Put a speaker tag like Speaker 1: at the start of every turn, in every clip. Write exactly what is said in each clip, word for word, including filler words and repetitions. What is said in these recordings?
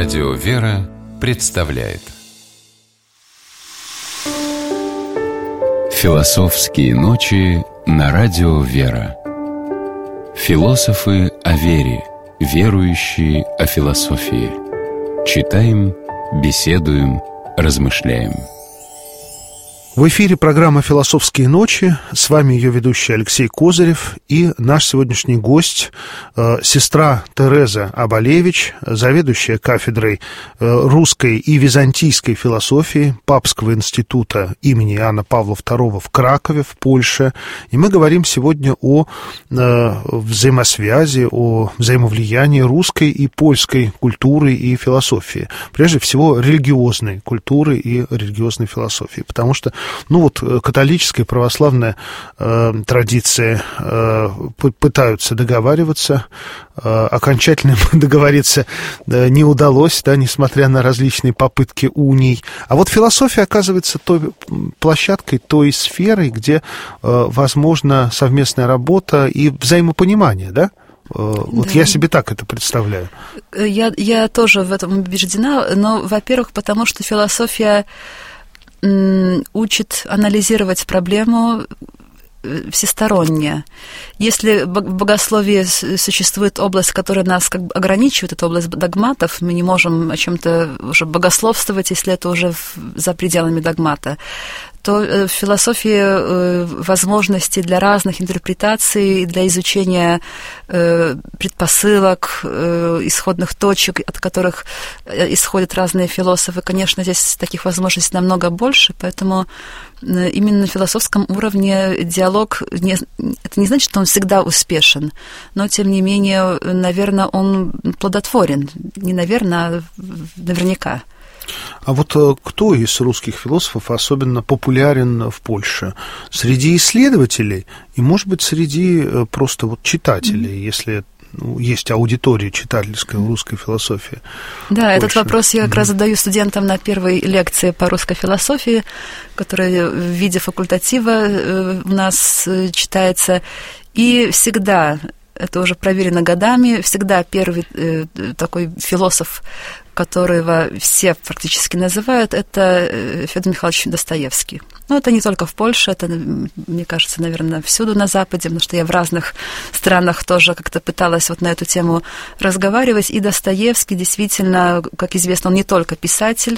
Speaker 1: Радио «Вера» представляет Философские ночи на Радио «Вера». Философы о вере, верующие о философии. Читаем, беседуем, размышляем.
Speaker 2: В эфире программа «Философские ночи». С вами ее ведущий Алексей Козырев и наш сегодняшний гость, э, сестра Тереза Абалевич, заведующая кафедрой э, русской и византийской философии Папского института имени Иоанна Павла второго в Кракове, в Польше. И мы говорим сегодня о э, взаимосвязи, о взаимовлиянии русской и польской культуры и философии. Прежде всего, религиозной культуры и религиозной философии, потому что Ну вот католическая православная э, традиция э, пытаются договариваться, э, окончательно договориться э, не удалось, да, несмотря на различные попытки уний. А вот философия оказывается той площадкой, той сферой, где э, возможна совместная работа и взаимопонимание, да? Вот да. Я себе так это представляю.
Speaker 3: Я, я тоже в этом убеждена, но, во-первых, потому что философия учит анализировать проблему всесторонне. Если в богословии существует область, которая нас как бы ограничивает, это область догматов, мы не можем о чем-то уже богословствовать, если это уже за пределами догмата, то в философии возможности для разных интерпретаций, для изучения предпосылок, исходных точек, от которых исходят разные философы, конечно, здесь таких возможностей намного больше, поэтому именно на философском уровне диалог, не, это не значит, что он всегда успешен, но, тем не менее, наверное, он плодотворен. Не наверное, а наверняка.
Speaker 2: А вот кто из русских философов особенно популярен в Польше? Среди исследователей и, может быть, среди просто вот читателей, mm-hmm. если ну, есть аудитория читательская в русской философии?
Speaker 3: Да,
Speaker 2: Польше.
Speaker 3: Этот вопрос я как mm-hmm. раз задаю студентам на первой лекции по русской философии, которая в виде факультатива у нас читается. И всегда, это уже проверено годами, всегда первый такой философ, которого все практически называют, это Федор Михайлович Достоевский. Но это не только в Польше, это, мне кажется, наверное, всюду на Западе, потому что я в разных странах тоже как-то пыталась вот на эту тему разговаривать. И Достоевский действительно, как известно, он не только писатель,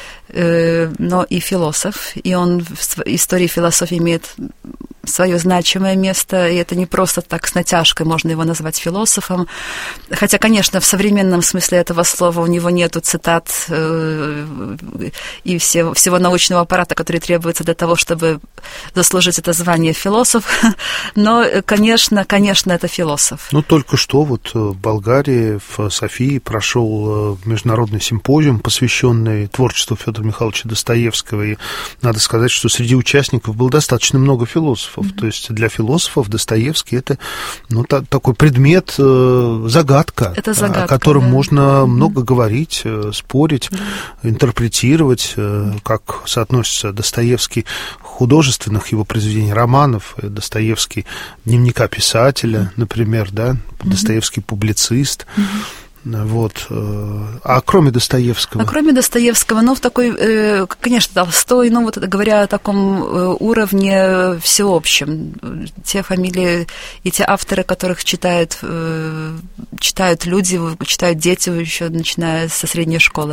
Speaker 3: но и философ, и он в истории философии имеет свое значимое место, и это не просто так с натяжкой можно его назвать философом. Хотя, конечно, в современном смысле этого слова у него нету цитат э, и все, всего научного аппарата, который требуется для того, чтобы заслужить это звание философ. Но, конечно, конечно, это философ.
Speaker 2: Ну, только что вот в Болгарии, в Софии прошел международный симпозиум, посвященный творчеству Федора Михайловича Достоевского, и надо сказать, что среди участников было достаточно много философов. Mm-hmm. То есть для философов Достоевский это ну, та, такой предмет, э, загадка,
Speaker 3: это загадка,
Speaker 2: о котором
Speaker 3: да.
Speaker 2: можно mm-hmm. много говорить, э, спорить, mm-hmm. интерпретировать, э, как соотносится Достоевский художественных его произведений, романов, Достоевский дневника писателя, mm-hmm. например, да, mm-hmm. Достоевский публицист. Mm-hmm. Вот. А кроме Достоевского?
Speaker 3: А кроме Достоевского, ну, в такой, конечно, Толстой, ну, вот говоря о таком уровне всеобщем, те фамилии и те авторы, которых читают, читают люди, читают дети еще начиная со средней школы.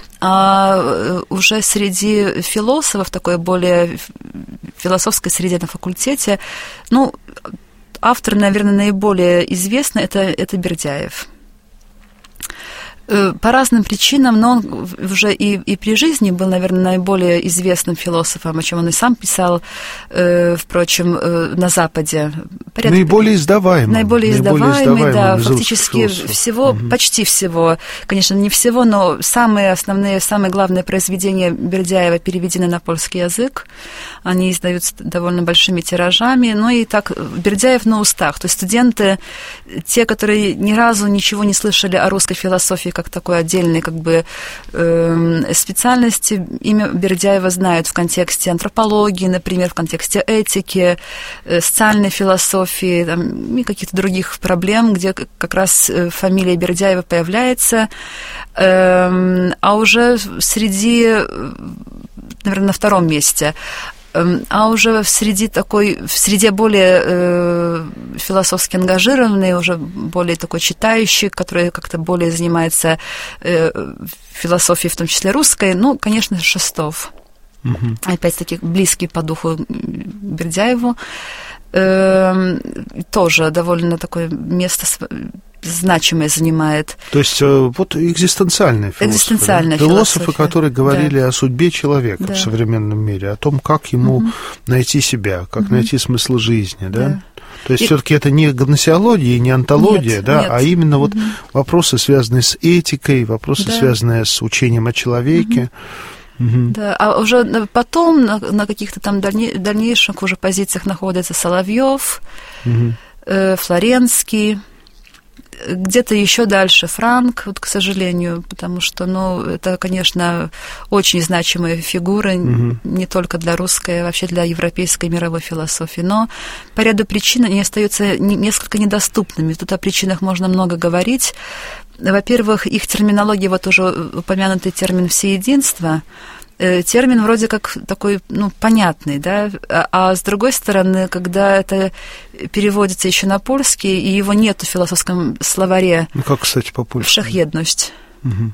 Speaker 3: А уже среди философов, такой более философской среде на факультете, ну, автор, наверное, наиболее известный, это, это Бердяев. По разным причинам, но он уже и, и при жизни был, наверное, наиболее известным философом, о чем он и сам писал, э, впрочем, э, на Западе. Порядка,
Speaker 2: наиболее издаваемый.
Speaker 3: Наиболее издаваемый, да, фактически всего, угу. почти всего, конечно, не всего, но самые основные, самые главные произведения Бердяева переведены на польский язык, они издаются довольно большими тиражами, ну и так Бердяев на устах, то есть студенты, те, которые ни разу ничего не слышали о русской философии, как такой отдельной как бы э, специальности. Имя Бердяева знают в контексте антропологии, например, в контексте этики, э, социальной философии там, и каких-то других проблем, где как раз фамилия Бердяева появляется. Э, а уже среди, наверное, на втором месте. А уже в среде такой, в среде более э, философски ангажированной, уже более такой читающий, который как-то более занимается э, философией, в том числе русской, ну, конечно, Шестов. Угу. Опять-таки близкий по духу Бердяеву. Э, тоже довольно такое место значимое занимает.
Speaker 2: То есть вот экзистенциальные философы.
Speaker 3: Экзистенциальная
Speaker 2: да? Философы,
Speaker 3: философия.
Speaker 2: которые говорили
Speaker 3: да.
Speaker 2: о судьбе человека да. в современном мире, о том, как ему угу. найти себя, как угу. найти смысл жизни, да? да. То есть и... все-таки это не гносеология, не антология, нет, да, нет. а именно вот угу. вопросы, связанные с этикой, вопросы, да. связанные с учением о человеке. Угу. Угу. Да,
Speaker 3: а уже потом на, на каких-то там дальне, дальнейших уже позициях находится Соловьев, угу. э, Флоренский, где-то еще дальше Франк, вот, к сожалению, потому что, ну, это, конечно, очень значимые фигуры, угу. не только для русской, а вообще для европейской мировой философии, но по ряду причин они остаются несколько недоступными. Тут о причинах можно много говорить. Во-первых, их терминология, вот уже упомянутый термин «всеединство», термин вроде как такой, ну, понятный, да, а с другой стороны, когда это переводится еще на польский, и его нет в философском словаре.
Speaker 2: Ну, как, кстати, по-польски?
Speaker 3: Шахедность.
Speaker 2: Угу.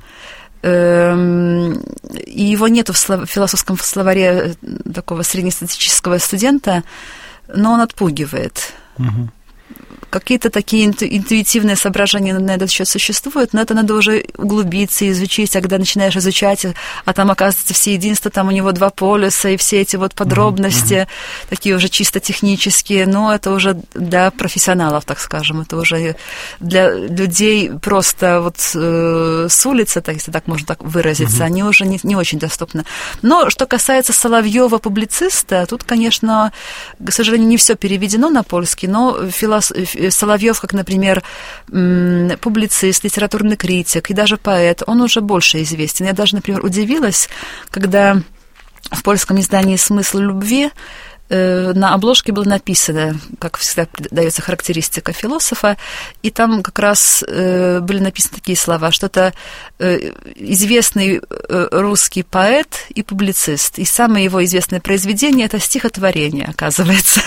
Speaker 3: И его нет в философском словаре такого среднестатистического студента, но он отпугивает. Угу. Какие-то такие интуитивные соображения на этот счет существуют, но это надо уже углубиться, изучить, а когда начинаешь изучать, а там, оказывается, всеединство, там у него два полюса, и все эти вот подробности, mm-hmm. такие уже чисто технические, но это уже для профессионалов, так скажем, это уже для людей просто вот э, с улицы, так, если так можно так выразиться, mm-hmm. они уже не, не очень доступны. Но что касается Соловьева, публициста, тут, конечно, к сожалению, не все переведено на польский, но философия Соловьев, как, например, публицист, литературный критик и даже поэт, он уже больше известен. Я даже, например, удивилась, когда в польском издании «Смысл любви» на обложке было написано, как всегда дается характеристика философа, и там как раз были написаны такие слова, что это известный русский поэт и публицист, и самое его известное произведение – это стихотворение, оказывается.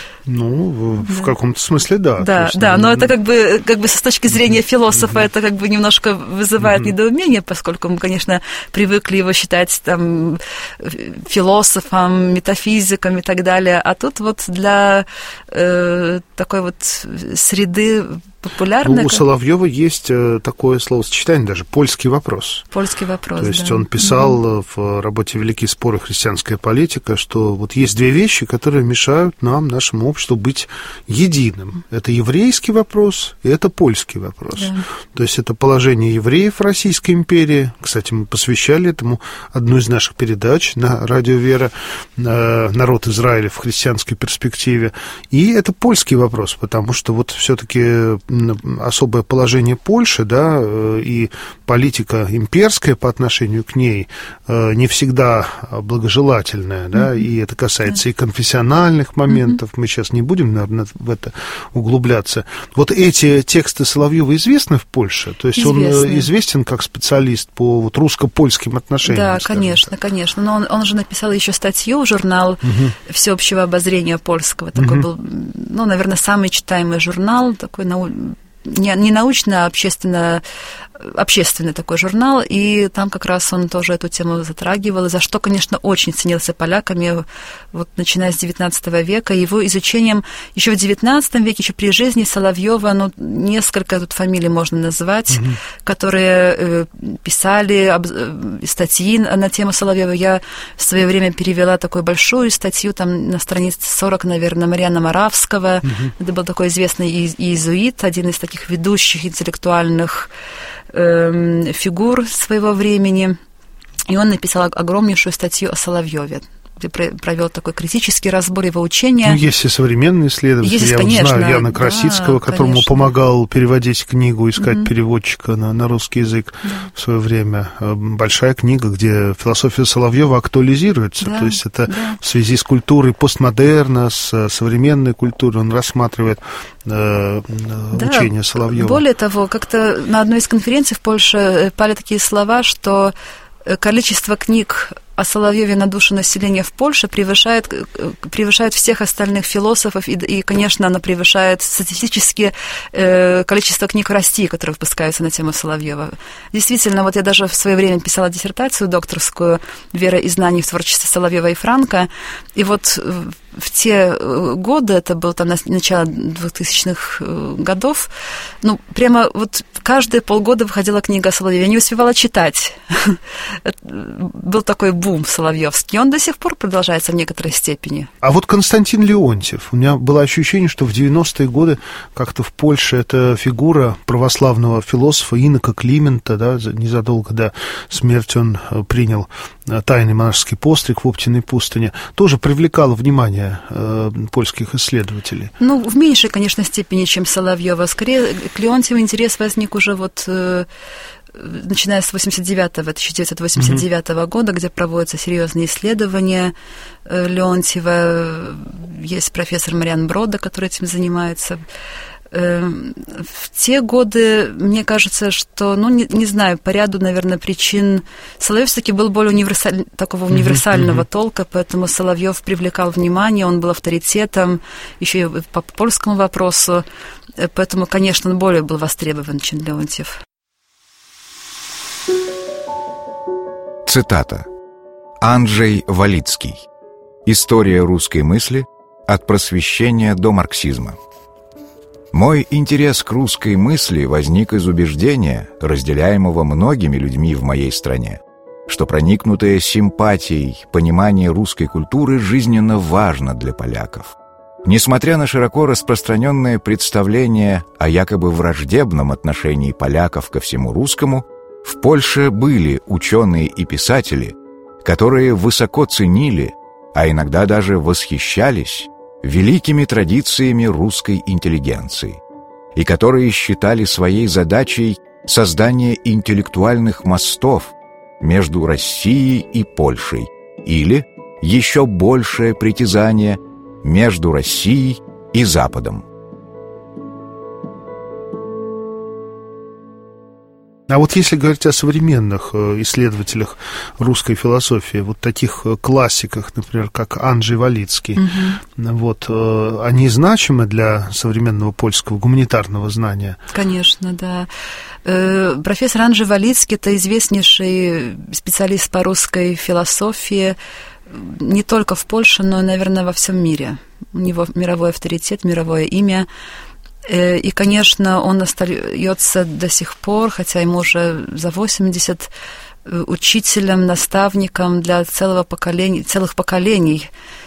Speaker 2: Ну, в да. каком-то смысле, да.
Speaker 3: Да,
Speaker 2: есть,
Speaker 3: да,
Speaker 2: ну,
Speaker 3: но это как бы, как бы с точки зрения философа mm-hmm. это как бы немножко вызывает mm-hmm. недоумение, поскольку мы, конечно, привыкли его считать там философом, метафизиком и так далее, а тут вот для э, такой вот среды популярной...
Speaker 2: Ну, у Соловьева есть такое словосочетание, даже «польский вопрос».
Speaker 3: Польский вопрос,
Speaker 2: То есть
Speaker 3: да.
Speaker 2: он писал
Speaker 3: mm-hmm.
Speaker 2: в работе «Великие споры. Христианская политика», что вот есть две вещи, которые мешают нам, нашему обществу, быть единым. Это еврейский вопрос и это польский вопрос. Да. То есть это положение евреев в Российской империи. Кстати, мы посвящали этому одну из наших передач на радио «Вера», «Народ Израиля в христианской перспективе». И это польский вопрос, потому что вот все-таки особое положение Польши, да, и политика имперская по отношению к ней не всегда благожелательная, да, mm-hmm. и это касается yeah. и конфессиональных моментов, mm-hmm. мы сейчас не будем, наверное, в это углубляться. Вот эти тексты Соловьева известны в Польше? То есть известны. Он известен как специалист по вот русско-польским отношениям?
Speaker 3: Да, конечно, так. конечно, но он, он же написал еще статью в журнал mm-hmm. всеобщего обозрения польского, такой mm-hmm. был, ну, наверное, самый читаемый журнал, такой нау... не, не научно, а общественно, общественный такой журнал, и там как раз он тоже эту тему затрагивал, за что, конечно, очень ценился поляками, вот начиная с девятнадцатого века, его изучением еще в девятнадцатом веке, еще при жизни Соловьева, ну, несколько тут фамилий можно назвать, mm-hmm. которые э, писали об, э, статьи на тему Соловьева. Я в свое время перевела такую большую статью, там на странице сорок, наверное, Мариана Моравского, mm-hmm. это был такой известный иезуит, один из таких ведущих интеллектуальных фигур своего времени, и он написал огромнейшую статью о Соловьеве. где провел такой критический разбор его учения.
Speaker 2: Ну, есть и современные исследователи.
Speaker 3: Есть,
Speaker 2: Я
Speaker 3: конечно,
Speaker 2: вот знаю Яна Красицкого,
Speaker 3: да,
Speaker 2: которому
Speaker 3: конечно.
Speaker 2: помогал переводить книгу, искать
Speaker 3: угу.
Speaker 2: переводчика на, на русский язык
Speaker 3: да.
Speaker 2: в свое время. Большая книга, где философия Соловьева актуализируется.
Speaker 3: Да,
Speaker 2: То есть это
Speaker 3: да.
Speaker 2: в связи с культурой постмодерна, с современной культурой. Он рассматривает э,
Speaker 3: да.
Speaker 2: учение Соловьева.
Speaker 3: Более того, как-то на одной из конференций в Польше пали такие слова, что количество книг о Соловьеве на душу населения в Польше превышает, превышает всех остальных философов, и, и, конечно, она превышает статистически э, количество книг в России, которые выпускаются на тему Соловьева. Действительно, вот я даже в свое время писала диссертацию докторскую «Вера и знания в творчестве Соловьева и Франка», и вот в те годы, это было там начало двухтысячных годов, ну, прямо вот каждые полгода выходила книга о Соловьеве. Я не успевала читать. Был такой бум соловьевский. Он до сих пор продолжается в некоторой степени.
Speaker 2: А вот Константин Леонтьев. У меня было ощущение, что в девяностые годы как-то в Польше эта фигура православного философа инока Климента, да, незадолго до смерти он принял тайный монашеский постриг в Оптиной пустыне, тоже привлекала внимание э, польских исследователей.
Speaker 3: Ну, в меньшей, конечно, степени, чем Соловьева. Скорее, к Леонтьеву интерес возник уже вот... Э, начиная с восемьдесят девятого, тысяча девятьсот восемьдесят девятого mm-hmm. года, где проводятся серьезные исследования Леонтьева. Есть профессор Мариан Брода, который этим занимается. В те годы, мне кажется, что, ну, не, не знаю, по ряду, наверное, причин, Соловьев все-таки был более универсаль... такого универсального mm-hmm. толка, поэтому Соловьев привлекал внимание, он был авторитетом, еще и по польскому вопросу, поэтому, конечно, он более был востребован, чем Леонтьев.
Speaker 4: Цитата. Анджей Валицкий. История русской мысли от просвещения до марксизма. Мой интерес к русской мысли возник из убеждения, разделяемого многими людьми в моей стране, что проникнутое симпатией понимание русской культуры жизненно важно для поляков. Несмотря на широко распространенное представление о якобы враждебном отношении поляков ко всему русскому, в Польше были ученые и писатели, которые высоко ценили, а иногда даже восхищались великими традициями русской интеллигенции, и которые считали своей задачей создание интеллектуальных мостов между Россией и Польшей, или, еще большее притязание, между Россией и Западом.
Speaker 2: А вот если говорить о современных исследователях русской философии, вот таких классиках, например, как Анджей Валицкий, угу. вот, они значимы для современного польского гуманитарного знания?
Speaker 3: Конечно, да. Профессор Анджей Валицкий – это известнейший специалист по русской философии не только в Польше, но, наверное, во всем мире. У него мировой авторитет, мировое имя. И, конечно, он остается до сих пор, хотя ему уже за восемьдесят, учителем, наставником для целого поколения, целых поколений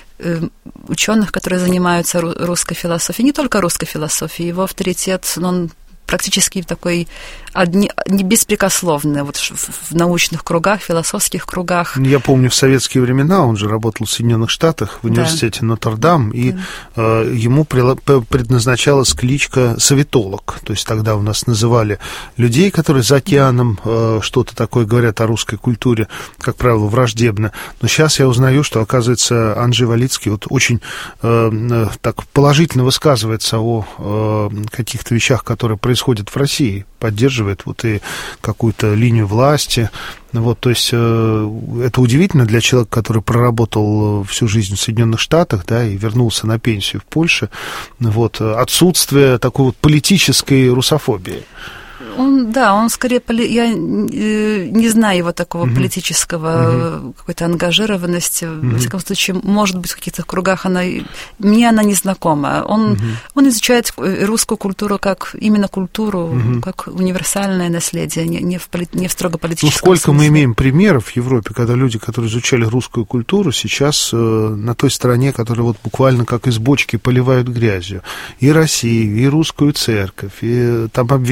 Speaker 3: ученых, которые занимаются русской философией, не только русской философией. Его авторитет, он практически такой одни, не беспрекословный вот в научных кругах, философских кругах.
Speaker 2: Я помню, в советские времена он же работал в Соединенных Штатах, в университете да. Нотр-Дам, и да. э, ему предназначалась кличка «советолог». То есть тогда у нас называли людей, которые за океаном э, что-то такое говорят о русской культуре, как правило, враждебно. Но сейчас я узнаю, что, оказывается, Анджей Валицкий вот очень э, так положительно высказывается о э, каких-то вещах, которые происходят в России, поддерживает вот и какую-то линию власти. Вот, то есть э, это удивительно для человека, который проработал всю жизнь в Соединенных Штатах, да, и вернулся на пенсию в Польше. Вот, отсутствие такой вот политической русофобии.
Speaker 3: Он, да, он скорее, поли... я э, не знаю его такого uh-huh. политического uh-huh. какой-то ангажированности. Uh-huh. Во всяком случае, может быть, в каких-то кругах она... Мне она не знакома. Он, uh-huh. он изучает русскую культуру как именно культуру, uh-huh. как универсальное наследие, не, не, в, поли... не в строго политическом смысле. Ну, сколько
Speaker 2: смысле. Мы имеем примеров в Европе, когда люди, которые изучали русскую культуру, сейчас э, на той стороне, которая вот буквально как из бочки поливают грязью. И Россию, и русскую церковь, и там обвиняют в тоталитаризме,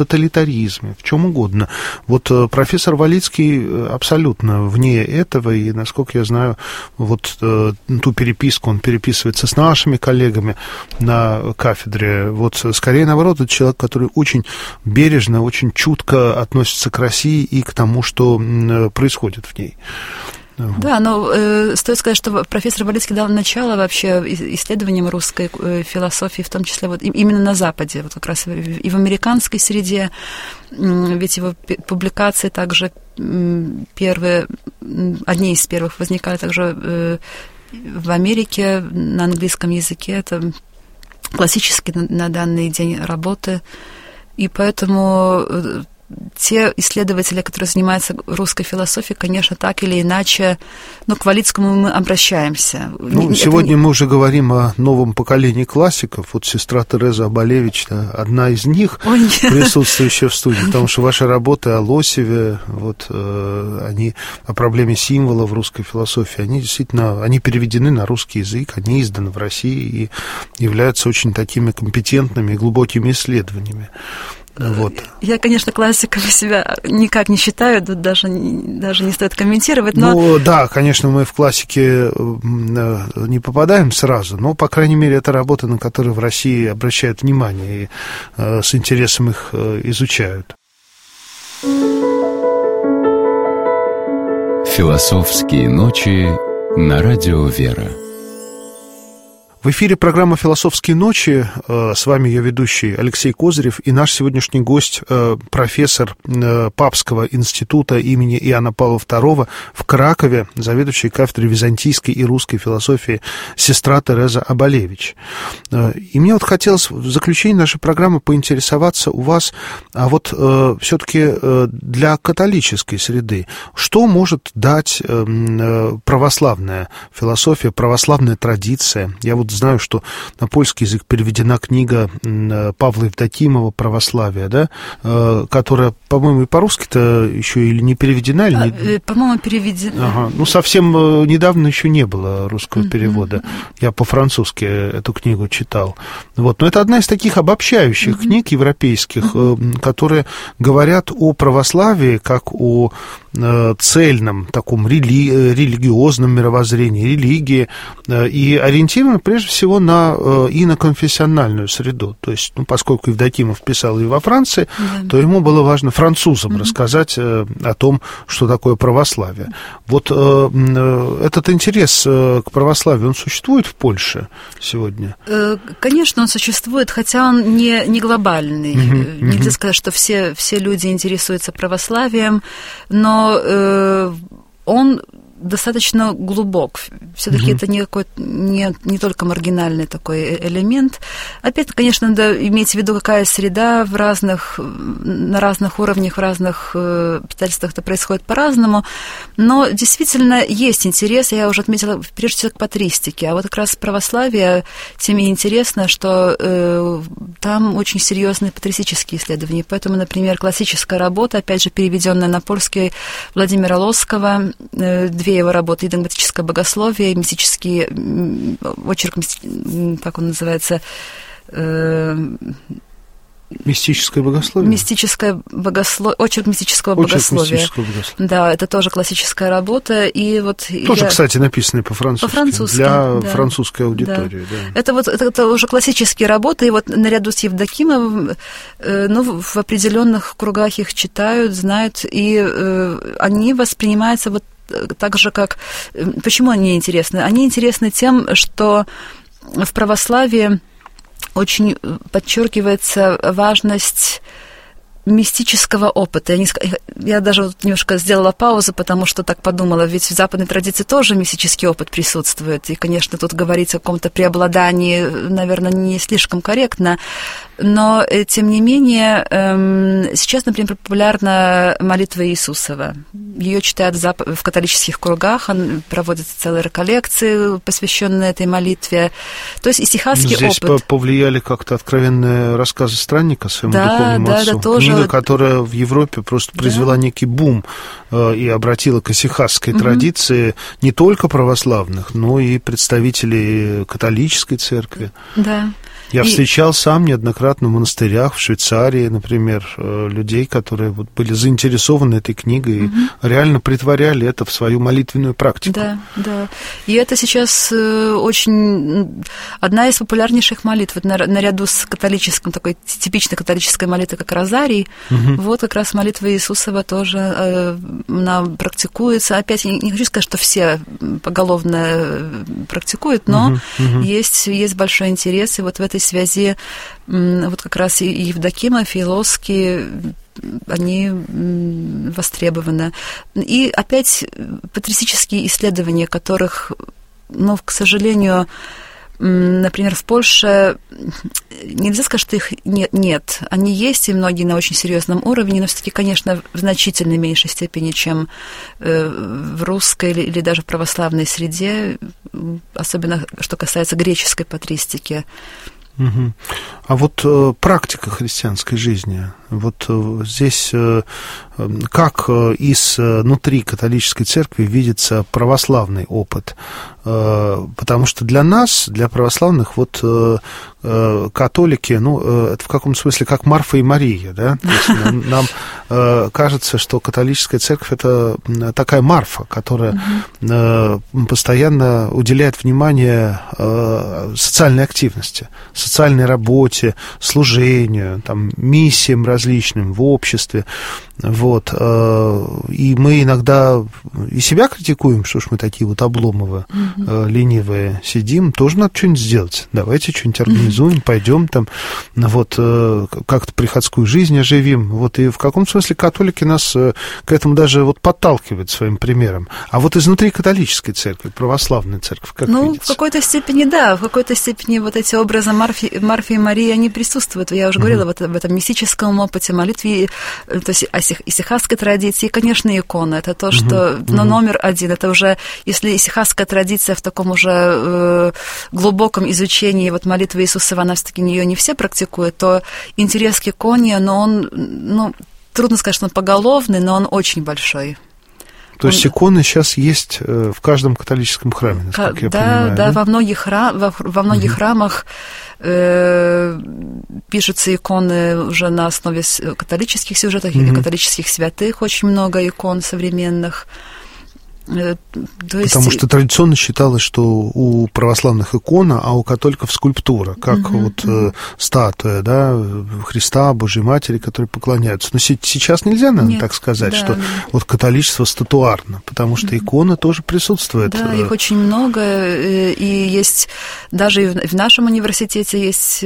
Speaker 2: тоталитаризме, в чем угодно. Вот профессор Валицкий абсолютно вне этого, и, насколько я знаю, вот ту переписку он переписывается с нашими коллегами на кафедре. Вот скорее, наоборот, это человек, который очень бережно, очень чутко относится к России и к тому, что происходит в ней.
Speaker 3: Да, но э, стоит сказать, что профессор Валицкий дал начало вообще исследованиям русской э, философии, в том числе вот именно на Западе, вот как раз и в американской среде, э, ведь его публикации также э, первые, одни из первых возникали также э, в Америке на английском языке, это классические на, на данный день работы, и поэтому... Э, те исследователи, которые занимаются русской философией, конечно, так или иначе, ну, к Валицкому мы обращаемся.
Speaker 2: Ну, сегодня не... мы уже говорим о новом поколении классиков. Вот сестра Тереза Абалевич, да, одна из них, Ой, присутствующая в студии, потому что ваши работы о Лосеве, вот, э, они о проблеме символа в русской философии, они действительно, они переведены на русский язык, они изданы в России и являются очень такими компетентными и глубокими исследованиями. Вот.
Speaker 3: Я, конечно, классиком себя никак не считаю, тут даже, даже не стоит комментировать, но...
Speaker 2: Ну, да, конечно, мы в классике не попадаем сразу, но, по крайней мере, это работа, на которую в России обращают внимание и с интересом их изучают.
Speaker 1: Философские ночи на радио «Вера».
Speaker 2: В эфире программа «Философские ночи». С вами ее ведущий Алексей Козырев и наш сегодняшний гость, профессор Папского института имени Иоанна Павла второго в Кракове, заведующий кафедрой византийской и русской философии сестра Тереза Абалевич. И мне вот хотелось в заключении нашей программы поинтересоваться у вас, а вот все-таки для католической среды, что может дать православная философия, православная традиция? Я вот знаю, что на польский язык переведена книга Павла Евдокимова «Православие», да, которая, по-моему, и по-русски-то еще или не переведена, или не...
Speaker 3: а, по-моему, переведена.
Speaker 2: Ага. Ну, совсем недавно еще не было русского mm-hmm. перевода. Я по-французски эту книгу читал. Вот. Но это одна из таких обобщающих mm-hmm. книг европейских, mm-hmm. которые говорят о православии как о цельном, таком рели... религиозном мировоззрении, религии, и ориентированы прежде всего на иноконфессиональную среду. То есть, ну, поскольку Евдокимов писал и во Франции, да. то ему было важно французам mm-hmm. рассказать о том, что такое православие. Вот этот интерес к православию, он существует в Польше сегодня?
Speaker 3: Конечно, он существует, хотя он не, не глобальный. Mm-hmm. Нельзя сказать, что все, все люди интересуются православием, но э, он достаточно глубок. Все-таки mm-hmm. это не, какой, не, не только маргинальный такой элемент. Опять, конечно, надо иметь в виду, какая среда в разных, на разных уровнях, в разных э, обстоятельствах это происходит по-разному. Но действительно есть интерес, я уже отметила, прежде всего, к патристике. А вот как раз православие тем и интересно, что э, там очень серьезные патристические исследования. Поэтому, например, классическая работа, опять же, переведенная на польский Владимира Лосского, э, две его работы, «Догматическое богословие», мистический очерк, как он называется?
Speaker 2: Мистическое богословие?
Speaker 3: Мистическое богословие, очерк мистического
Speaker 2: очерк
Speaker 3: богословия.
Speaker 2: Мистического богословия.
Speaker 3: Да, это тоже классическая работа. И вот
Speaker 2: тоже,
Speaker 3: я...
Speaker 2: кстати, написанная по-французски.
Speaker 3: По-французски,
Speaker 2: для
Speaker 3: да.
Speaker 2: французской аудитории.
Speaker 3: Да.
Speaker 2: Да.
Speaker 3: Это, вот, это, это уже классические работы, и вот наряду с Евдокимовым, э, ну, в определенных кругах их читают, знают, и э, они воспринимаются вот так же, как... Почему они интересны? Они интересны тем, что в православии очень подчеркивается важность мистического опыта. Я, не, я даже вот немножко сделала паузу, потому что так подумала, ведь в западной традиции тоже мистический опыт присутствует. И, конечно, тут говорить о каком-то преобладании, наверное, не слишком корректно. Но, тем не менее, эм, сейчас, например, популярна молитва Иисусова. Ее читают в, зап- в католических кругах, проводятся целые реколлекции, посвященные этой молитве. То есть исихастский
Speaker 2: Здесь
Speaker 3: опыт.
Speaker 2: Здесь повлияли как-то откровенные рассказы странника своему
Speaker 3: да,
Speaker 2: духовному
Speaker 3: да,
Speaker 2: отцу.
Speaker 3: Да, тоже.
Speaker 2: Книга, которая в Европе просто произвела да. некий бум э, и обратила к исихастской угу. традиции не только православных, но и представителей католической церкви.
Speaker 3: Да.
Speaker 2: Я
Speaker 3: и...
Speaker 2: встречал сам неоднократно в монастырях, в Швейцарии, например, людей, которые вот были заинтересованы этой книгой угу. и реально притворяли это в свою молитвенную практику.
Speaker 3: Да, да. И это сейчас очень одна из популярнейших молитв, вот наряду с католическим, такой типичной католической молитвой, как Розарий, угу. вот как раз молитва Иисусова тоже она практикуется. Опять, я не хочу сказать, что все поголовно практикуют, но угу, угу. Есть, есть большой интерес, и вот в этой связи вот как раз и Евдокимов, и Лоский, они востребованы. И опять патристические исследования, которых, ну, к сожалению, например, в Польше нельзя сказать, что их нет, нет. Они есть, и многие на очень серьезном уровне, но все-таки, конечно, в значительно меньшей степени, чем в русской или, или даже в православной среде, особенно что касается греческой патристики.
Speaker 2: Угу. А вот э, практика христианской жизни, вот э, здесь э, как э, изнутри католической церкви видится православный опыт? Э, потому что для нас, для православных, вот э, э, католики, ну, э, это в каком смысле как Марфа и Мария, да? То есть нам, нам э, кажется, что католическая церковь — это такая Марфа, которая э, постоянно уделяет внимание э, социальной активности, социальной работе, служению, там, миссиям различным в обществе. Вот. И мы иногда и себя критикуем, что ж мы такие вот обломовые, mm-hmm. ленивые сидим. Тоже надо что-нибудь сделать. Давайте что-нибудь организуем, mm-hmm. пойдем там, вот, как-то приходскую жизнь оживим. Вот. И в каком смысле католики нас к этому даже вот подталкивают своим примером. А вот изнутри католической церкви, православной церкви, как
Speaker 3: ну,
Speaker 2: видится?
Speaker 3: В какой-то степени, да. В какой-то степени вот эти образы Марфи, Марфи и Марии, они присутствуют. Я уже mm-hmm. говорила вот об этом мистическом опыте, молитве, то есть исихасской традиции, и, конечно, икона. Это то, что uh-huh, uh-huh. ну, номер один. Это уже, если исихасская традиция в таком уже э, глубоком изучении вот молитвы Иисусова, она все-таки ее не все практикуют, то интерес к иконе, но он, ну, трудно сказать, что он поголовный, но он очень большой.
Speaker 2: То есть иконы сейчас есть в каждом католическом храме, насколько я
Speaker 3: да,
Speaker 2: понимаю.
Speaker 3: Да,
Speaker 2: да,
Speaker 3: во многих, храм, во, во многих угу. храмах э, пишутся иконы уже на основе католических сюжетов угу. или католических святых, очень много икон современных. То есть...
Speaker 2: Потому что традиционно считалось, что у православных икона, а у католиков скульптура, как uh-huh, вот uh-huh. Э, статуя, да, Христа, Божьей Матери, которой поклоняются. Но сейчас нельзя, наверное, Нет, так сказать, да, что да. вот католичество статуарно, потому что икона uh-huh. тоже присутствует.
Speaker 3: Да, их очень много, и есть даже и в нашем университете есть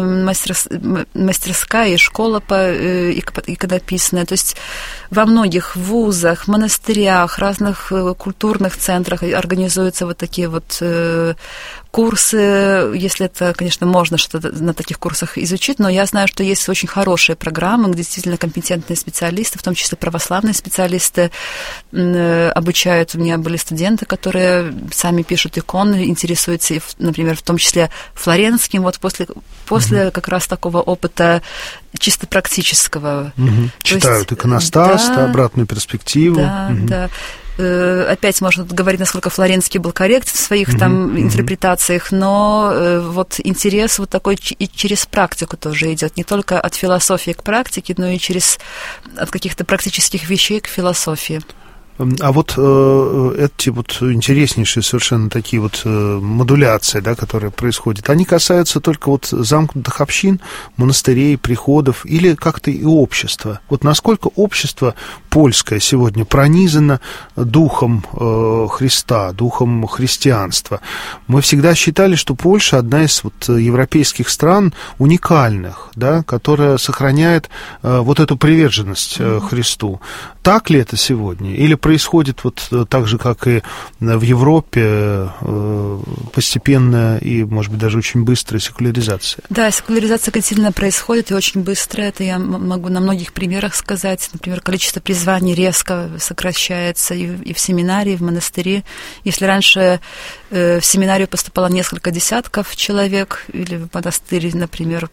Speaker 3: мастерская и школа по иконописная. То есть во многих вузах, монастырях, разных культурных центрах организуются вот такие вот э, курсы, если это, конечно, можно что-то на таких курсах изучить, но я знаю, что есть очень хорошие программы, где действительно компетентные специалисты, в том числе православные специалисты, э, обучают. У меня были студенты, которые сами пишут иконы, интересуются, например, в том числе флоренским, вот после, после угу. как раз такого опыта чисто практического.
Speaker 2: Угу. Читают есть, иконостас, да, обратную перспективу.
Speaker 3: Да, угу. да. Опять можно говорить, насколько Флоренский был корректен в своих uh-huh, там uh-huh. интерпретациях, но вот интерес вот такой и через практику тоже идет, не только от философии к практике, но и через от каких-то практических вещей к философии.
Speaker 2: А вот э, эти вот интереснейшие совершенно такие вот э, модуляции, да, которые происходят, они касаются только вот замкнутых общин, монастырей, приходов или как-то и общества? Вот насколько общество польское сегодня пронизано духом э, Христа, духом христианства? Мы всегда считали, что Польша одна из вот европейских стран уникальных, да, которая сохраняет э, вот эту приверженность э, Христу. Так ли это сегодня? Или происходит вот так же, как и в Европе, постепенная и, может быть, даже очень быстрая секуляризация?
Speaker 3: Да, секуляризация континентально происходит и очень быстро. Это я могу на многих примерах сказать. Например, количество призваний резко сокращается и, и в семинарии, и в монастыре. Если раньше э, в семинарию поступало несколько десятков человек, или в монастырь, например,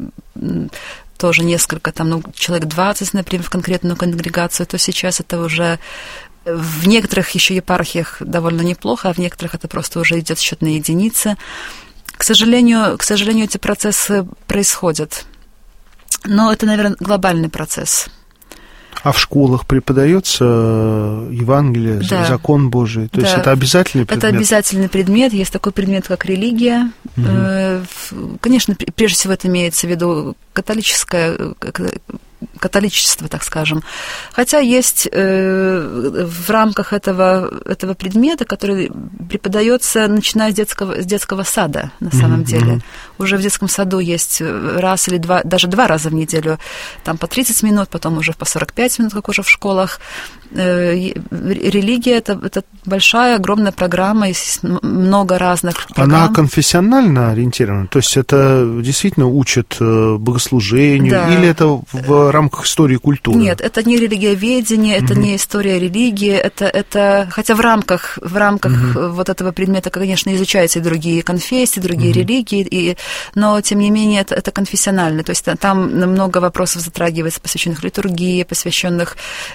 Speaker 3: тоже несколько, там, ну, человек двадцать, например, в конкретную конгрегацию, то сейчас это уже в некоторых еще епархиях довольно неплохо, а в некоторых это просто уже идет счет на единицы. К сожалению, к сожалению, эти процессы происходят. Но это, наверное, глобальный процесс.
Speaker 2: А в школах преподается Евангелие, да. закон Божий? То да. есть это обязательный предмет?
Speaker 3: Это обязательный предмет. Есть такой предмет, как религия. Угу. Конечно, прежде всего это имеется в виду католическое, католичество, так скажем. Хотя есть э, в рамках этого, этого предмета, который преподается, начиная с детского, с детского сада, на самом mm-hmm. деле. Уже в детском саду есть раз или два, даже два раза в неделю, там по тридцать минут, потом уже по сорок пять минут, как уже в школах. Э, религия это, – это большая, огромная программа, есть много разных программ.
Speaker 2: Она конфессионально ориентирована? То есть это действительно учат богослужению? Да. Или это в рамках истории и культуры?
Speaker 3: Нет, это не религиоведение, это угу. не история религии, это, это хотя в рамках, в рамках угу. вот этого предмета, конечно, изучаются и другие конфессии, другие угу. религии, и, но, тем не менее, это, это конфессионально, то есть там много вопросов затрагивается, посвященных литургии, посвященных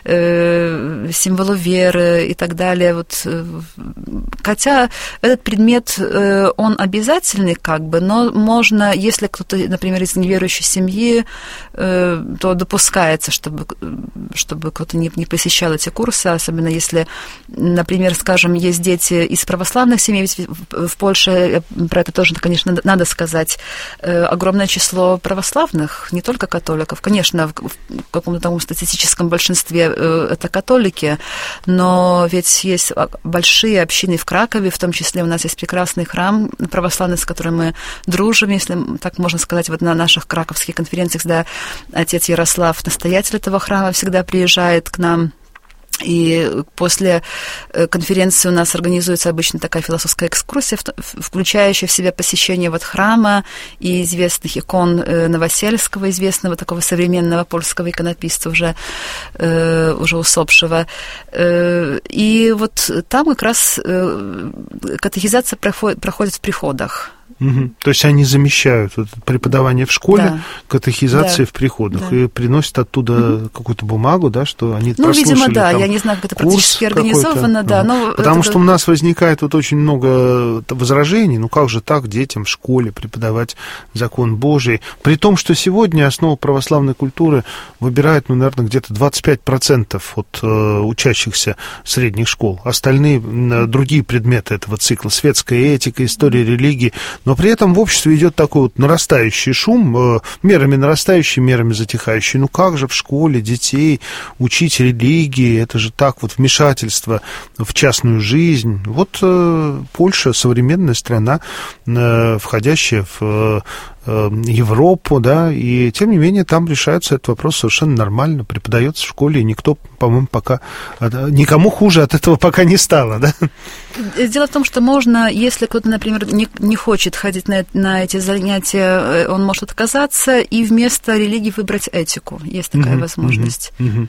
Speaker 3: э, символу веры и так далее. Вот, хотя этот предмет, э, он обязательный, как бы, но можно, если кто-то, например, из неверующей семьи, э, то допускается, чтобы, чтобы кто-то не, не посещал эти курсы, особенно если, например, скажем, есть дети из православных семей, ведь в, в Польше, про это тоже, конечно, надо сказать, э, огромное число православных, не только католиков. Конечно, в, в каком-то таком статистическом большинстве э, это католики, но ведь есть большие общины в Кракове, в том числе у нас есть прекрасный храм православный, с которым мы дружим, если так можно сказать, вот на наших краковских конференциях, когда отец Ярослав, настоятель этого храма, всегда приезжает к нам. И после конференции у нас организуется обычно такая философская экскурсия, включающая в себя посещение вот храма и известных икон Новосельского, известного такого современного польского иконописца, уже, уже усопшего. И вот там как раз катехизация проходит, проходит в приходах.
Speaker 2: Угу. То есть они замещают вот преподавание в школе, да. катехизации да. в приходах, да. и приносят оттуда угу. какую-то бумагу, да, что они
Speaker 3: ну,
Speaker 2: прослушали.
Speaker 3: Ну, видимо, да,
Speaker 2: там,
Speaker 3: я не знаю, как это практически организовано, да.
Speaker 2: Угу.
Speaker 3: Но
Speaker 2: Потому
Speaker 3: это...
Speaker 2: что у нас возникает вот очень много возражений, ну как же так детям в школе преподавать закон Божий, при том, что сегодня основу православной культуры выбирает, ну, наверное, где-то двадцать пять процентов от э, учащихся средних школ, остальные э, другие предметы этого цикла, светская этика, история религии. Но при этом в обществе идет такой вот нарастающий шум, мерами нарастающий, мерами затихающий. Ну как же в школе детей учить религии? Это же так вот вмешательство в частную жизнь. Вот э, Польша, современная страна, э, входящая в э, Европу, да, и тем не менее там решается этот вопрос совершенно нормально, преподается в школе, и никто, по-моему, пока, никому хуже от этого пока не стало, да?
Speaker 3: Дело в том, что можно, если кто-то, например, не, не хочет ходить на, на эти занятия, он может отказаться и вместо религии выбрать этику. Есть такая uh-huh, возможность. Uh-huh, uh-huh.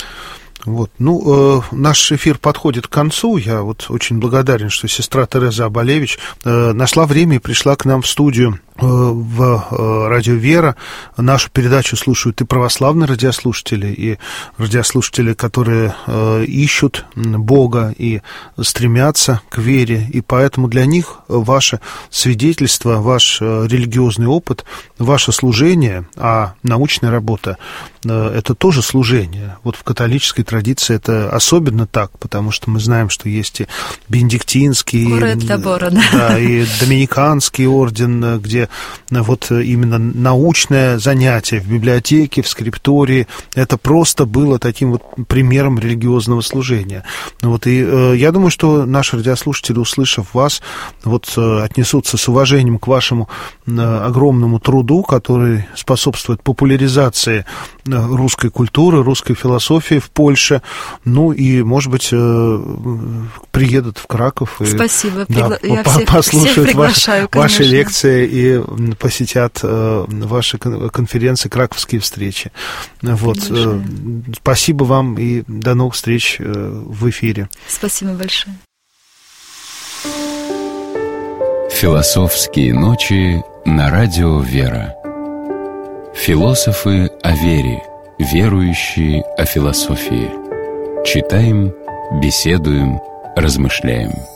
Speaker 3: Вот. Ну, э, наш эфир подходит к концу. Я вот очень благодарен, что сестра Тереза Абалевич э, нашла время и пришла к нам в студию э, в э, Радио Вера. Нашу передачу слушают и православные радиослушатели, и радиослушатели, которые э, ищут Бога и стремятся к вере. И поэтому для них ваше свидетельство, ваш э, религиозный опыт, ваше служение, а научная работа э, – это тоже служение. Вот в католической традиции традиция это особенно так, потому что мы знаем, что есть и бенедиктинский, Табора, да.
Speaker 2: Да, и доминиканский орден, где вот именно научное занятие в библиотеке, в скриптории, это просто было таким вот примером религиозного служения. Вот, и э, я думаю, что наши радиослушатели, услышав вас, вот э, отнесутся с уважением к вашему э, огромному труду, который способствует популяризации э, русской культуры, русской философии в Польше. Ну и, может быть, приедут в Краков и
Speaker 3: Спасибо.
Speaker 2: Да,
Speaker 3: Я
Speaker 2: по-
Speaker 3: всех,
Speaker 2: послушают
Speaker 3: всех
Speaker 2: ваши, ваши лекции и посетят ваши конференции, краковские встречи. Вот. Спасибо вам и до новых встреч в эфире.
Speaker 3: Спасибо большое.
Speaker 1: Философские ночи на Радио Вера. Философы о вере, верующие о философии. Читаем, беседуем, размышляем.